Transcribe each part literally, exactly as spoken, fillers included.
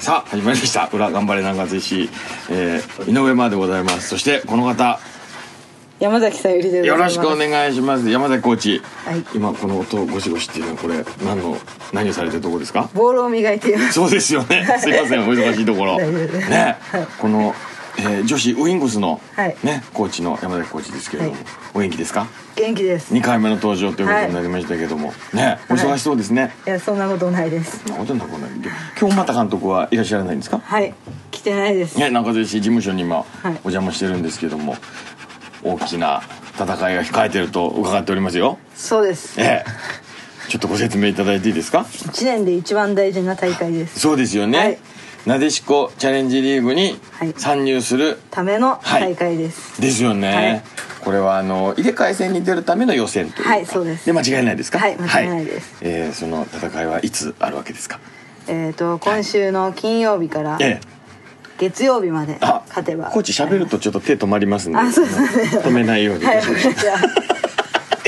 さあ始まりました。裏頑張れ南葛石、えー、井上真でございます。そしてこの方山崎さゆりでございます。 よろしくお願いします。山崎コーチ、 はい、 今この音ゴシゴシっていうのはこれ何の何をされてるところですか？ ボールを磨いています。 そうですよね。すいませんお忙しいところね、はい、この、えー、女子ウイングスの、はい、ねコーチの山崎コーチですけれども、はい、お元気ですか？ 元気です。 にかいめの登場ということになりましたけども、はい、ねお忙しそうですね。はい、 いやそんなことないです。 そんなことない今日また監督はいらっしゃらないんですか？ はい来てないですね。南葛石事務所に今、はい、お邪魔してるんですけども、大きな戦いが控えてると伺っておりますよ。 そうです、 ええ、ちょっとご説明いただいていいですか？ いちねんで一番大事な大会です。 そうですよね、はい、なでしこチャレンジリーグに参入する、 はい、ための大会です、 はい、ですよね、はい、これはあの入れ替え戦に出るための予選というか、 はいそうです。 で間違いないですか？ はい間違いないです、 はい、えー、その戦いはいつあるわけですか？ えーと今週の金曜日から、はい月曜日まで勝てば。 コーチ喋るとちょっと手止まりますんで、 あそうですね、 止めないようにいたしました、はい、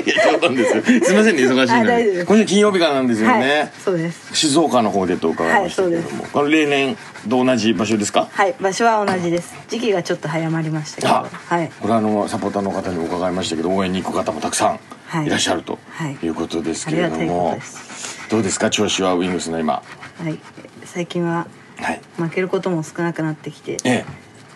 いや冗談です。すいませんね忙しいのに。今週金曜日からなんですよね、はい、 そうです。 静岡の方でと伺いましたけれども、はい、これ例年と同じ場所ですか？ はい場所は同じです。時期がちょっと早まりましたけど、はい、 これはあのサポーターの方に伺いましたけど応援に行く方もたくさんいらっしゃるということですけれども、はい、どうですか調子はウイングスの今？ はい、最近ははい、負けることも少なくなってきて、ええ、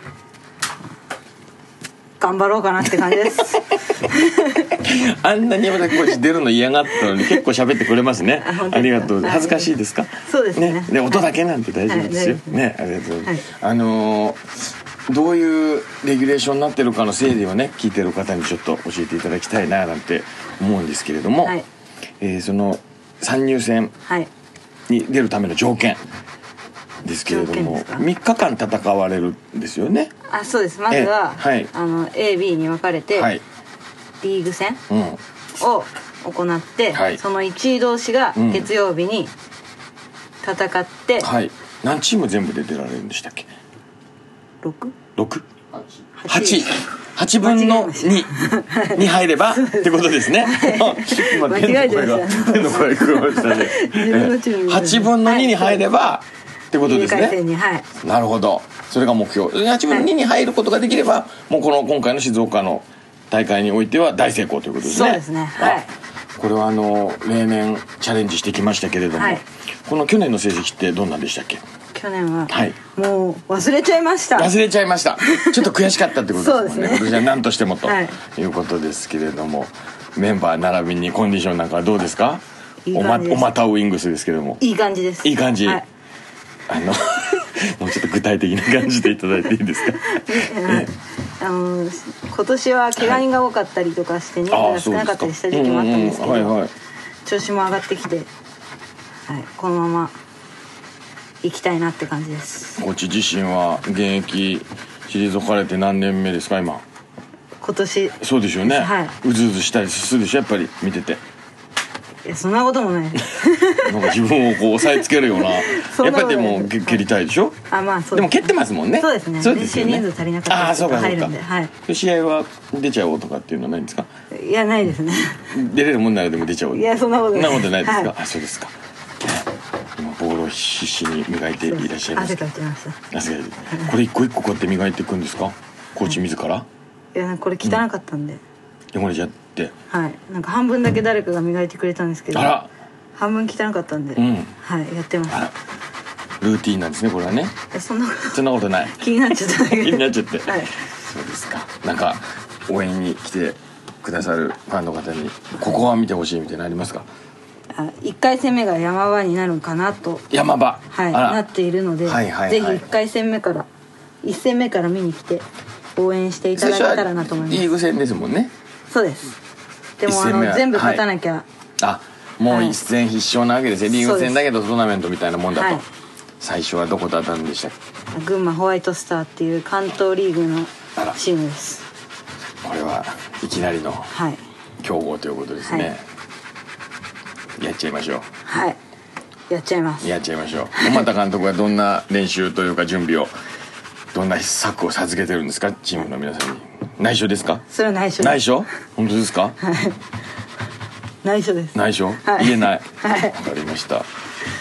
頑張ろうかなって感じですあんなに山崎コーチ出るの嫌がったのに結構喋ってくれますね。 あ, ありがとう。恥ずかしいですか？ そうです ね, ねで音だけなんて大丈夫ですよ、はい、ねありがとうございます、はい、あのー、どういうレギュレーションになってるかの整理をね聞いてる方にちょっと教えていただきたいななんて思うんですけれども、はい、えー、その参入戦に出るための条件ですけれどもみっかかん戦われるんですよね。 あそうです。まずは、はい、あの エービー に分かれて、はい、リーグ戦を行って、うん、そのいちい同士が月曜日に戦って、うん、はい、 何チーム全部で出られるんでしたっけ？ ろく? ろく? はち? はちぶんのにに入ればってことですね。 間違えてました。 天の声聞こえましたね。はちぶんのにに入ればってことですね。 はい、 なるほど。それが目標。はちぶんのにに入ることができれば、はい、もうこの今回の静岡の大会においては大成功ということですね。 そうですね。はい。 これはあの例年チャレンジしてきましたけれども、はい、この去年の成績ってどんなんでしたっけ？ 去年は、はい、もう忘れちゃいました。 忘れちゃいました。ちょっと悔しかったってことですもんね。 そうですね。 今年は何としてもということですけれども、メンバー並びにコンディションなんかはどうですか？ いい感じです。 おまたウイングスですけども。 いい感じです。 いい感じ。はい、あのもうちょっと具体的な感じでいただいていいですか？ えあの今年は怪我人が多かったりとかして人数が少なかったりした時期もあったんですけど、調子も上がってきて、はい、このまま行きたいなって感じです。 コーチ自身は現役退かれて何年目ですか今？ 今年。 そうですよね、はい、うずうずしたりするでしょやっぱり見てて。 いやそんなこともないなんか自分をこう押さえつけるようなやっぱりでも蹴りたいでしょ。 あ、まあ、そうです。 でも蹴ってますもんね。 そうですね。練習人数足りなかったら入るんで、はい、 試合は出ちゃおうとかっていうのはないんですか？ いやないですね出れるもんならでも出ちゃおう。 いやそんなことない。 そんなことないですか、はい、 あそうですか。今ボールを必死に磨いていらっしゃいます。 汗かいてました。 汗かいてこれ一個一個こうやって磨いていくんですかコーチ自ら？ いやこれ汚かったんで、 うん、汚れちゃって、 はい、なんか半分だけ誰かが磨いてくれたんですけど、あら半分汚かったんで、うん、はい、やってます。 ルーティーンなんですねこれはね。 そんなことそんなことない。 気になっちゃっただけ気になっちゃって、 はい、 そうですか。なんか応援に来てくださるファンの方にここは見てほしいみたいなのありますか？ あいっかい戦目が山場になるかなと山場、 はい、なっているので、はいはいはい、ぜひいっかい戦目からいっ戦目から見に来て応援していただけたらなと思います。 リーグ戦ですもんね。 そうです。でもあの全部勝たなきゃ、はい、 あもう一戦必勝なわけですね、はい、リーグ戦だけどトーナメントみたいなもんだと、はい、最初はどこと当たるんでしたっけ？ 群馬ホワイトスターっていう関東リーグのチームです。 これはいきなりの強豪ということですね、はい、やっちゃいましょう。 はい、やっちゃいますやっちゃいましょう。小俣監督はどんな練習というか準備をどんな策を授けてるんですかチームの皆さんに？内緒ですか？ それは内緒です。 内緒？本当ですか？ はい内緒です。 内緒？ はい、 言えない。 はい、 わかりました。というわけで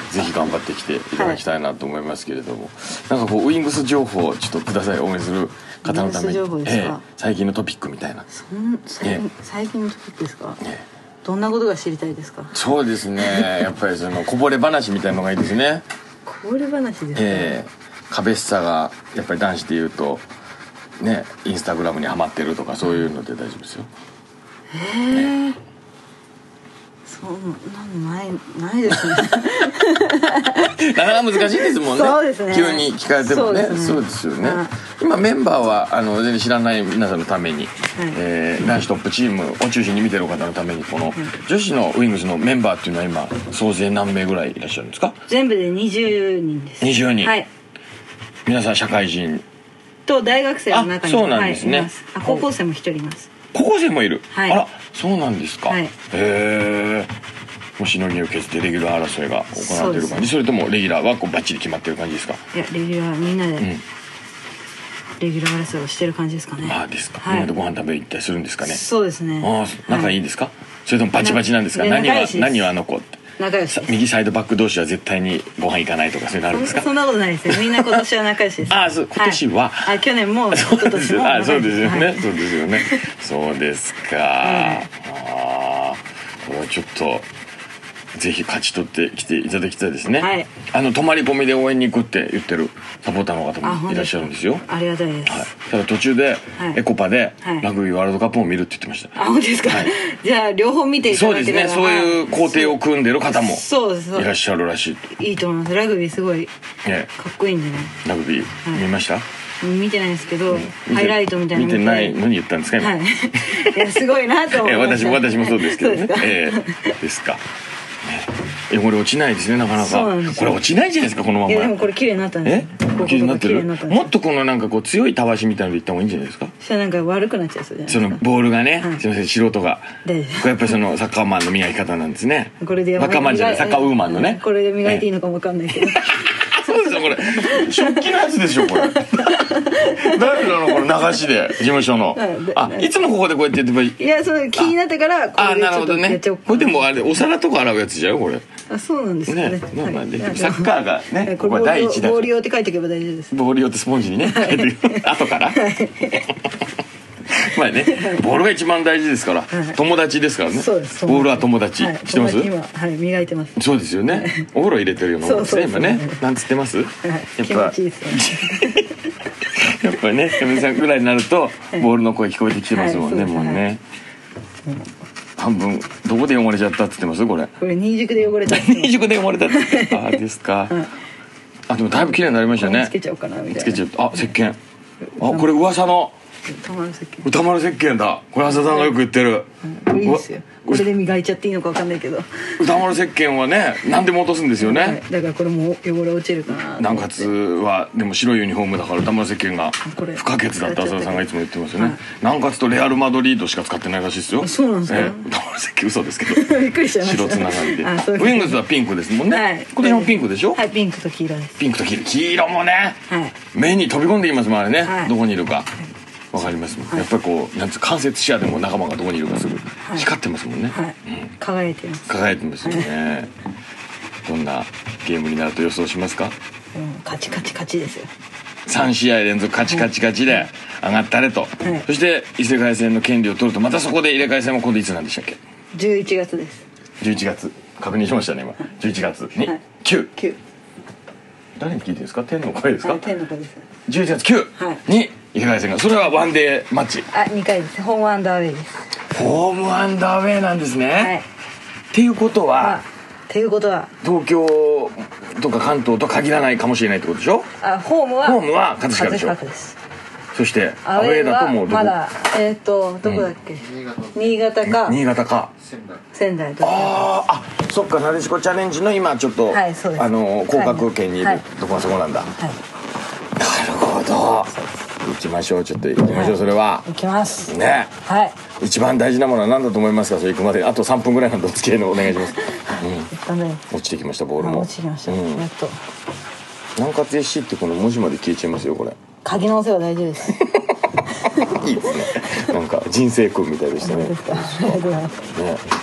ぜひ頑張ってきていただきたいなと思いますけれども、はい、なんかこうウイングス情報をちょっとください。応援する方のために、えー、最近のトピックみたいな。 そん最近、えー、最近のトピックですか、えー、どんなことが知りたいですか？ そうですねやっぱりそのこぼれ話みたいなのがいいですね。 こぼれ話ですか？ えー、カベッサがやっぱり男子でいうとね、インスタグラムにハマってるとかそういうので大丈夫ですよ。 へえ、ね、そうなんないないですねなかなか難しいですもんね。 そうですね、 急に聞かれてもね。そうですね、そうですよね、はい、今メンバーはあの全然知らない皆さんのために、はい、えー、男子トップチームを中心に見てる方のためにこの、はい、女子のウイングスのメンバーっていうのは今総勢何名ぐらいいらっしゃるんですか？ 全部でにじゅうにんです。にじゅうにん、はい、皆さん社会人と大学生の中にも、 そうなんですね、はい、 あ、高校生も一人います。 高校生もいる、 はい、 あら、そうなんですか、はい、へえ。もうしのぎを削ってレギュラー争いが行われてる感じ？ そ, それともレギュラーはこうバッチリ決まってる感じですか？ いや、レギュラーみんなで、うん、レギュラー争いをしてる感じですかね。 ああですか、はい、みんなでご飯食べ行ったりするんですかね？ そうですね。 ああ、仲いいですか、はい、それともバチバチなんですか？何は何はあの子って、 仲良しです。 右サイドバック同士は絶対にご飯行かないとかそういうのあるんですか？ そ, そんなことないですよ。みんな今年は仲良しです。 ああ、そう、今年は、 はい、あ、去年も一昨年もあ、そうですよね、はい、そうですよねそうですか、はい、ああ、これはちょっとぜひ勝ち取ってきていただきたいですね、はい、あの泊まり込みで応援に行くって言ってるサポーターの方もいらっしゃるんですよ。 ありがたいです、 はい、ただ途中で、はい、エコパでラグビーワールドカップを見るって言ってました。 あ、本当ですか、はい、じゃあ両方見ていただけたら。 そうですね、そういう工程を組んでる方もいらっしゃるらしい。 いいと思います。ラグビーすごいかっこいいんでね。 ラグビー見ました？はい、 見てないんですけど、うん、ハイライトみたいなの見てないのに言ったんですか今、はい、いやすごいなと思いました。 私も私もそうですけどね。えー、ですか。汚れ落ちないですね、なかなか。これ落ちないじゃないですか、このまま。 いやでもこれ綺麗になったんです。 え、綺麗になってる。もっとこのなんかこう強いたわしみたいなのでいった方がいいんじゃないですか。 そしたらなんか悪くなっちゃうじゃないですか。 そのボールがね、はい、すいません、素人が。これやっぱりそのサッカーマンの磨き方なんですね。 これでサッカーマンじゃない、サッカーウーマンのね。 これで磨いていいのかもわかんないけど。 そうですよ、これ食器のやつでしょこれ。誰なのこの流しで事務所の。あ、いつもここでこうやってやってばいい。 いや、その気になってからこれでちょっとやっちゃおうかな。 これでもあれお皿とか洗うやつじゃんこれ。 あ、そうなんですね。 ね、はい、でもサッカーがね、ここは第一だ。 ボール用って書いておけば大丈夫です。 ボール用ってスポンジにね書いて後から。まあね、ボールが一番大事ですから、はい、友達ですからね。そうです。ボールは友達、はい、知ってます？ 今、はい、磨いてます。 そうですよね。お風呂入れてるようなもんですね今ね。なんつってます？はい、 やっぱ気持ちいいですね。 やっぱりね、かみさんぐらいになるとボールの声聞こえてきてますもんね、はい、もうね。はい、半分どこで汚れちゃったって言ってますこれ？これ新宿で汚れた。 新宿で汚れたって。ああですか。はい、あ、でもだいぶ綺麗になりましたね。 つけちゃおうかなみたいな。 つけちゃう。あ、石鹸。あ、これ噂の歌丸石鹸。 歌丸石鹸だ。これ浅田さんがよく言ってる。 うん、いいですよ。これで磨いちゃっていいのかわかんないけど。 歌丸石鹸はね、何でも落とすんですよね。はい、 だからこれも汚れ落ちるかな。 南葛はでも白いユニフォームだから歌丸石鹸が不可欠だって浅田さんがいつも言ってますよね。はい、南葛とレアルマドリードしか使ってないらしいですよ。 そうなんですか。 えー、歌丸石鹸嘘ですけど。 びっくりしちゃいました。 白つながりで。ウィングスはピンクですもんね。はい、今年もピンクでしょ。 はい、ピンクと黄色です。 ピンクと黄色。黄色もね、はい、目に飛び込んでいますもんあれね、はい、どこにいるか。わかりますもん、はい、やっぱりこうなんつ間接視野でも仲間がどこにいるかすぐ光ってますもんね、はい、うん、 輝いてます輝いてますよね、はい、どんなゲームになると予想しますか？ うん、カチカチカチですよ。 さん試合連続カチカチカチで上がったれと、はい、そして異世界戦の権利を取るとまたそこで入れ替え戦も今度いつなんでしたっけ？ じゅういちがつです。じゅういちがつ確認しましたね今、はい、じゅういちがつに、はい、きゅう きゅう誰に聞いてるんですか？天の声ですか？ 天の声です。 じゅういちがつきゅうに異世界戦が、それはワンデーマッチ。 あ、にかいです。ホームアンダーウェイです。 ホームアンダーウェイなんですね。はい。っていうことは、 っていうことは東京とか関東と限らないかもしれないってことでしょ？ あ、ホームはホームは葛飾でしょ。 葛飾です。 そしてアウェイだともうどこ？ まだえっとどこだっけ？新潟か新潟か仙台。仙台と。 ああ、あ、そっか、なでしこチャレンジの今ちょっと、はい、そうです。あの降格圏にいるとこはそこなんだ。はい。なるほど。行きましょう、ちょっと行きましょう、それは。 行きますね。 はい。 一番大事なものは何だと思いますか？それ行くまであとさんぷんぐらいのお付き合いのお願いします。うん。落ちてきましたボールも。 落ちてきました。やっと。 南葛 エスシー ってこの文字まで消えちゃいますよこれ。 書き直せば大丈夫です。 いいですね。なんか人生訓みたいでしたね。 ですか。ありがとうございます。 ね。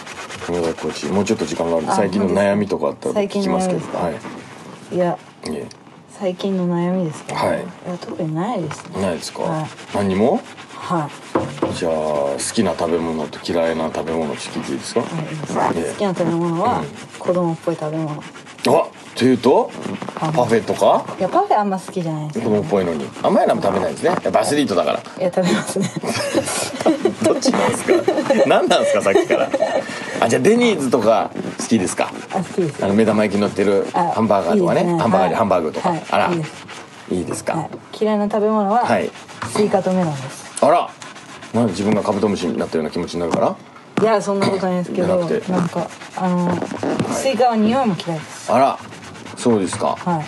熊崎コーチ、もうちょっと時間があるんで最近の悩みとかあったら聞きますけど。はい、 いや最近の悩みですか。 はい、 いや特にないですね。 ないですか、 はい、 何にも。 はい。 じゃあ好きな食べ物と嫌いな食べ物って聞いていいですか。 はい、好きな食べ物は、うん、子供っぽい食べ物。 あというとパフェとか。 いやパフェあんま好きじゃないです。 子供っぽいのに甘いのも食べないですね。バスリートだから。 いや食べますね。 どっちなんですか。何なんですかさっきから。あ、じゃあデニーズとか好きですか。 あ、好きです。 あの目玉焼き乗ってるハンバーガーとかね。いいね、ハンバーガーでハンバーグとか、はい、あらいいです。いいですか、はい、嫌いな食べ物は、はい、スイカとメロンです。あら、なんで自分がカブトムシになったような気持ちになるから。 いやそんなことないですけど、ななんかあのスイカは匂いも嫌いです。 あら、そうですか。 はい。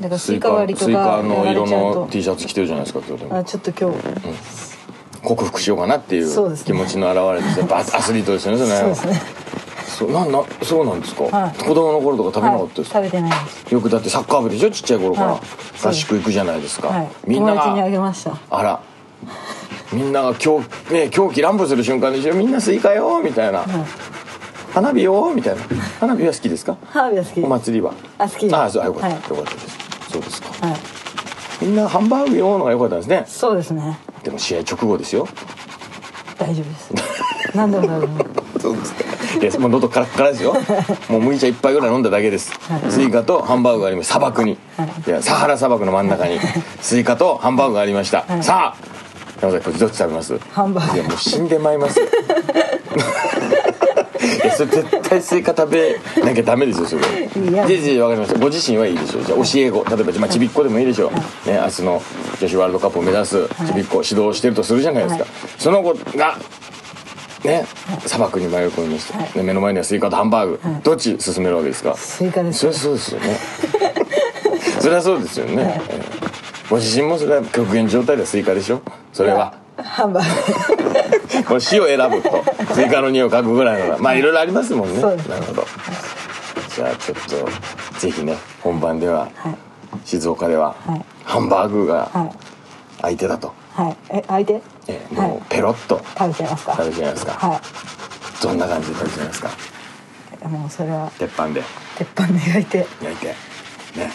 だからスイカ割りとかスイカの色の T シャツ着てるじゃないですか今日でも。 あ、ちょっと今日、うん、 克服しようかなっていう気持ちの表れです。やっぱアスリートですよねそれ。そうですね。そうなんなそうなんですか、はい、子供の頃とか食べなかったですか。 はい、食べてないです。 よくだってサッカー部でしょちっちゃい頃から、はい、合宿行くじゃないですか、はい、みんなが友達にあげました。あら、みんなが狂ね狂気乱舞する瞬間でしょ。みんなスイカよみたいな、はい、花火よみたいな。花火は好きですか。 花火は好き。 お祭りはあ好きです。 あそうよかった、はい、よかったです。そうですか、はい、みんなハンバーグよのがよかったですね。 そうですね。 でも試合直後ですよ。 大丈夫です何でも大丈夫。 そうですか。いやもう喉カラッカラですよ。もう麦茶一杯ぐらい飲んだだけです、はい、スイカとハンバーグがあります。砂漠に、はい、いやサハラ砂漠の真ん中にスイカとハンバーグがありました、はい、さあ山崎こっちどっち食べます。 ハンバーグ。 いやもう死んでまいりますよ。いやそれ絶対スイカ食べなきゃダメですよそれ。いやいや分かりました。ご自身はいいでしょう。じゃあ教え子、例えば、まあ、ちびっこでもいいでしょう、はい、ね、明日の女子ワールドカップを目指すちびっ子、はい、指導してるとするじゃないですか、はい、その子がね、砂漠に迷い込みました、はい、目の前にはスイカとハンバーグ、はい、どっち進めるわけですか。 スイカです。 それそうですよね。それはそうですよね、はい、えー、ご自身もそれは極限状態でスイカでしょそれは。 ハンバーグ。 これ死を選ぶとスイカの匂いを嗅ぐぐらいのまあいろいろありますもんね。 そうです。 なるほど。じゃあちょっとぜひね本番では、はい、静岡では、はい、ハンバーグが相手だと。 はい、え相手えもうペロッと食べちゃいますか。 食べちゃいますか。はい。どんな感じで食べちゃいますか。 もうそれは鉄板で鉄板で焼いて焼いてね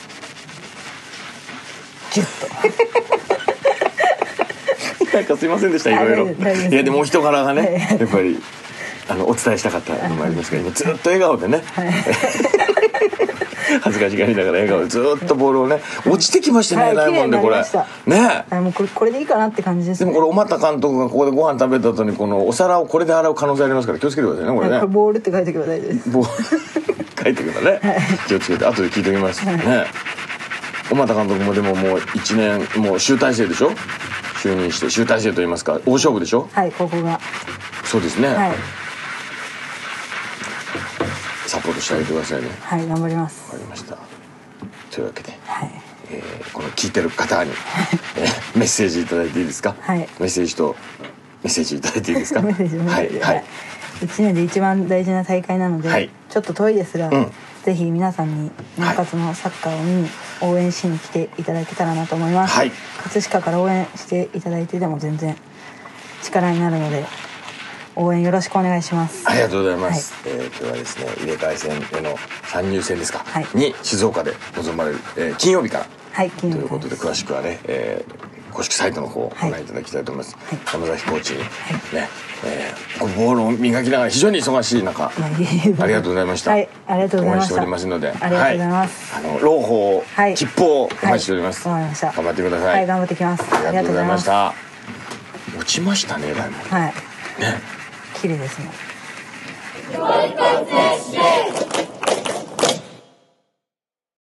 ギュッと。 なんかすいませんでしたいろいろ。いやでもお人柄がねやっぱりあのお伝えしたかったのもありますけど今ずっと笑顔でね、はい、恥ずかしがりながら笑顔でずっとボールをね落ちてきましてね、はい、ないもんでこれねえもうこれこれでいいかなって感じですね。 でもこれ小俣監督がここでご飯食べた後にこのお皿をこれで洗う可能性ありますから気をつけてくださいねこれね、はい、これボールって書いておけば大丈夫です。 ボール書いてくだね、はい、気をつけて後で聞いておきます、はい、ね。小俣監督もでももういちねんもう集大成でしょ。就任して集大成と言いますか大勝負でしょ。 はいここがそうですね、 はい、 サポートしてあげてくださいね。 はい頑張ります。 わかりました。というわけで、 はいえー、この聞いてる方に、えー、メッセージいただいていいですか。 はいメッセージとメッセージいただいていいですか。 メッセージはいはい、 いちねんで一番大事な大会なので、はい、ちょっと遠いですが、うん、ぜひ皆さんに南葛のサッカーを見に応援しに来ていただけたらなと思います、はい、葛飾から応援していただいてでも全然力になるので応援よろしくお願いします。 ありがとうございます、はい、えー、今日はですね入れ替え戦への参入戦ですか、はい、に静岡で臨まれる、えー、金曜日から、 はい、金曜日ということで詳しくはね、えー、公式サイトの方をご覧いただきたいと思います、はい、山崎コーチに、はいねえー、このボールを磨きながら非常に忙しい中、はい、ありがとうございました。はい、 ありがとうございました。 応援しておりますので、 ありがとうございます。 はい、あの朗報、はい、切符をお待ちしております。 はい、わかりました。 頑張ってください。 はい、頑張ってきます。 ありがとうございました。落ちましたね、だいぶ。 はい。 ね。 綺麗ですね。